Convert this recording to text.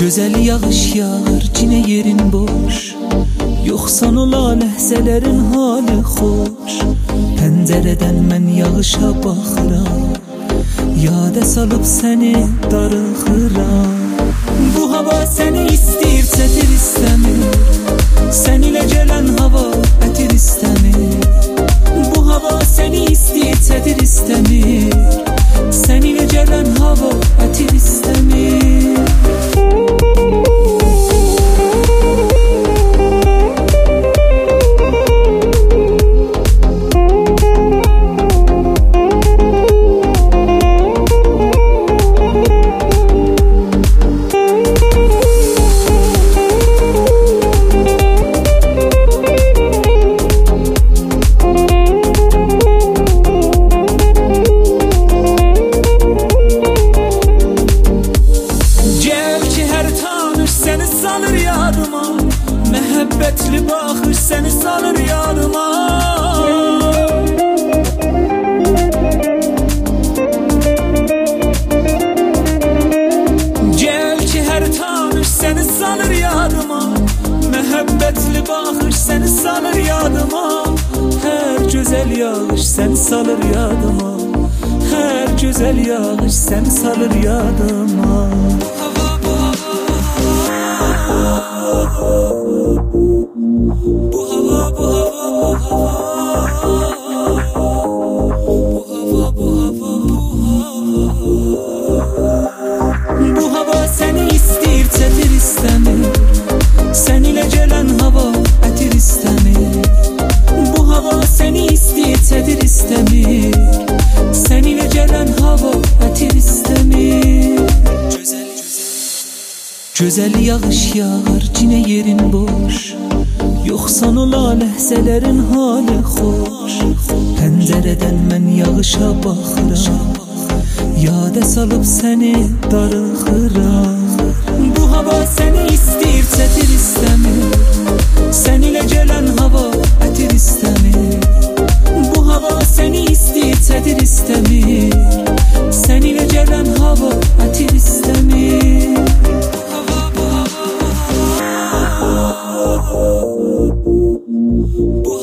Gözəl yağış yağır, cinə yerin boş. Yoxsan ola ləhzələrin halı xoş. Pəncərədən mən yağışa baxıram, yadə salıb səni darıxıram. Bu hava səni istəyir, çətir istəmir. Sən ilə gələn hava ətir istəmir. Bu hava səni istəyir, çətir istəmir. Sən ilə gələn hava ətir istəmir. Səni salır yadıma, məhəbbətli baxış səni salır yadıma. Gəl ki hər tanış səni salır yadıma, məhəbbətli baxış səni salır yadıma. Hər gözəl yağış səni salır yadıma, hər gözəl yağış səni salır yadıma. Bu hava səni istəyir, çətir istəmir. Sən ilə gələn hava ətir istəmir. Bu hava səni istəyir, çətir istəmir. Sən ilə gələn hava ətir istəmir. Gözəl yağış yağır, cinə yerin boş. Yoxsan ola ləhzələrin halı xoş. Pəncərədən mən yağışa baxıram, yadə salıb səni darıxıram. Bu hava səni istəyir, çətir istəmir. Sən ilə gələn hava ətir istəmir. Bu hava səni istəyir, çətir istəmir. Sən ilə gələn hava ətir istəmir. Bu